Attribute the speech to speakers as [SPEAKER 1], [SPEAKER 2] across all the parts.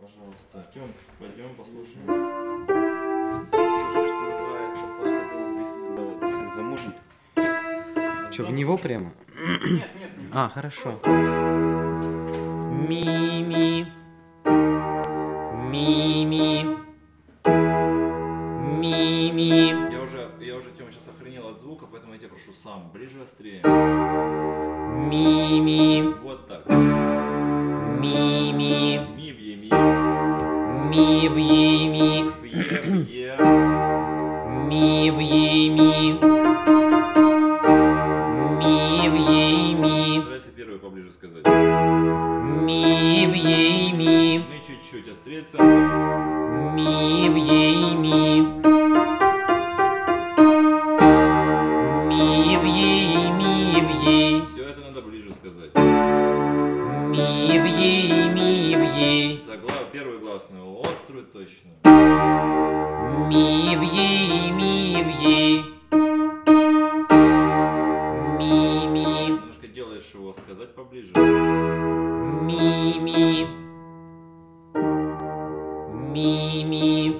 [SPEAKER 1] Пожалуйста. Тём, пойдем послушаем.
[SPEAKER 2] Слушай, что называется, после того замужем.
[SPEAKER 3] Че, в него прямо?
[SPEAKER 1] Нет, нет, не
[SPEAKER 3] А, хорошо.
[SPEAKER 1] просто.
[SPEAKER 3] Ми-ми. Ми-ми. Ми-ми.
[SPEAKER 1] Я уже, Тём, сейчас охренел от звука, поэтому я тебя прошу сам, ближе, острее.
[SPEAKER 3] Ми-ми.
[SPEAKER 1] Вот так.
[SPEAKER 3] Ми-ми.
[SPEAKER 1] Ми в е, ми.
[SPEAKER 3] Ми в е, ми.
[SPEAKER 1] В е, в е.
[SPEAKER 3] Ми в е, ми. Ми в е, ми.
[SPEAKER 1] Старайся первую поближе сказать.
[SPEAKER 3] Ми в е, ми.
[SPEAKER 1] Ну и чуть-чуть острее центр.
[SPEAKER 3] Ми в е, ми. Ми в е, ми в е.
[SPEAKER 1] Все это надо ближе сказать.
[SPEAKER 3] Ми в е, ми в е.
[SPEAKER 1] Первую гласную острую точно.
[SPEAKER 3] Ми в е, ми в е. Ми, ми.
[SPEAKER 1] Немножко делаешь его сказать поближе.
[SPEAKER 3] Ми, ми. Ми, ми.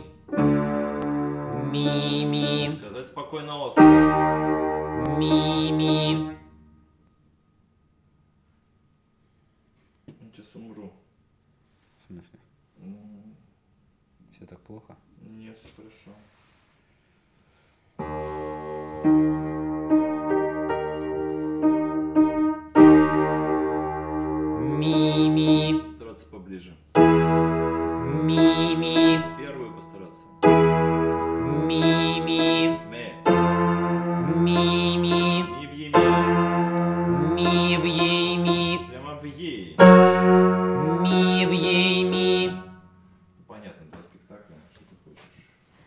[SPEAKER 3] Ми, ми.
[SPEAKER 1] Сказать спокойно остро.
[SPEAKER 3] Ми, ми.
[SPEAKER 1] Сейчас умру.
[SPEAKER 3] В смысле? Все так плохо?
[SPEAKER 1] Нет, все хорошо.
[SPEAKER 3] Ми, ми.
[SPEAKER 1] Стараться поближе.
[SPEAKER 3] Ми, ми.
[SPEAKER 1] Первую постараться.
[SPEAKER 3] Ми, ми.
[SPEAKER 1] Ме.
[SPEAKER 3] Ми, ми.
[SPEAKER 1] Ми в е, ми.
[SPEAKER 3] Ми в е, ми.
[SPEAKER 1] Прямо в е.
[SPEAKER 3] Ми в е, ми.
[SPEAKER 1] Понятно, два спектакля. Что ты хочешь?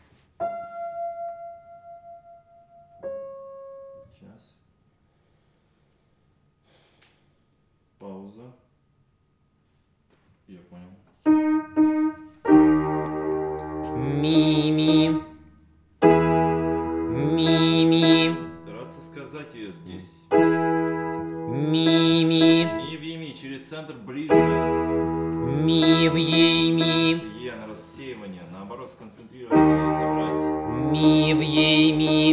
[SPEAKER 1] Сейчас. Пауза. Я понял.
[SPEAKER 3] Ми, ми. Ми, ми.
[SPEAKER 1] Стараться сказать ее здесь.
[SPEAKER 3] Ми, ми.
[SPEAKER 1] Ми в е, ми. Через центр ближе.
[SPEAKER 3] Ми в е, ми.
[SPEAKER 1] Е на рассеивание. Наоборот, сконцентрировать и собрать.
[SPEAKER 3] Ми в е, ми.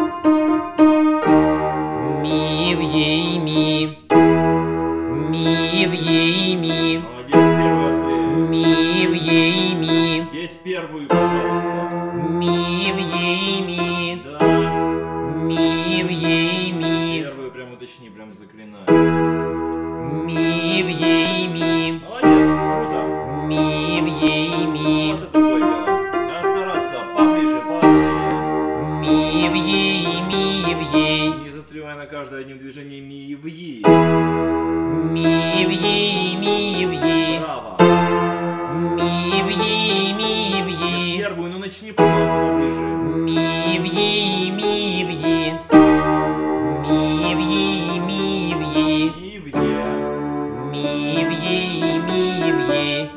[SPEAKER 3] Ми в е, ми. Ми в е, ми.
[SPEAKER 1] Молодец, первый острее.
[SPEAKER 3] Ми в е, ми.
[SPEAKER 1] Здесь первую, пожалуйста.
[SPEAKER 3] Ми в е, ми.
[SPEAKER 1] Да.
[SPEAKER 3] Ми в е, ми.
[SPEAKER 1] Первую прям уточни, прям заклинай.
[SPEAKER 3] Ми в е, ми.
[SPEAKER 1] Молодец, круто.
[SPEAKER 3] Ми в е, ми.
[SPEAKER 1] Вот это другое дело. Надо стараться поближе, поострее.
[SPEAKER 3] Ми в е, ми в е.
[SPEAKER 1] Не застревая на каждое одним движением ми в е.
[SPEAKER 3] Ми в е, ми в е.
[SPEAKER 1] Браво.
[SPEAKER 3] Ми в е, ми в е.
[SPEAKER 1] Первую, ну начни, пожалуйста, поближе.
[SPEAKER 3] Ми в е, ми в е. Ми в е, ми в е.
[SPEAKER 1] Ми в е.
[SPEAKER 3] Ми в е, ми в е.